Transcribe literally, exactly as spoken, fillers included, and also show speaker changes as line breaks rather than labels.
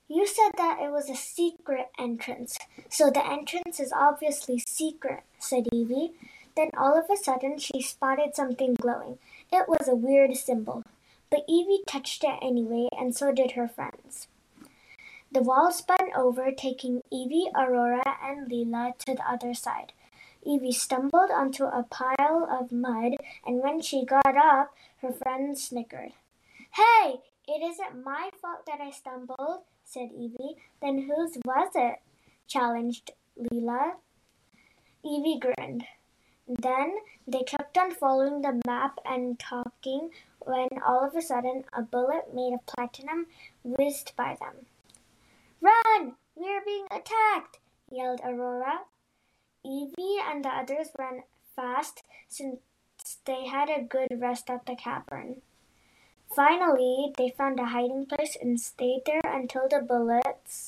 You said that it was a secret entrance, so the entrance is obviously secret, said Evie. Then all of a sudden she spotted something glowing. It was a weird symbol, but Evie touched it anyway, and so did her friends. The wall spun over, taking Evie, Aurora, and Leela to the other side. Evie stumbled onto a pile of mud, and when she got up, her friends snickered. Hey, it isn't my fault that I stumbled, said Evie. Then whose was it? Challenged Leela. Evie grinned. Then they kept on following the map and talking when all of a sudden a bullet made of platinum whizzed by them. Run! We're being attacked! Yelled Aurora. Evie and the others ran fast since they had a good rest at the cavern. Finally, they found a hiding place and stayed there until the bullets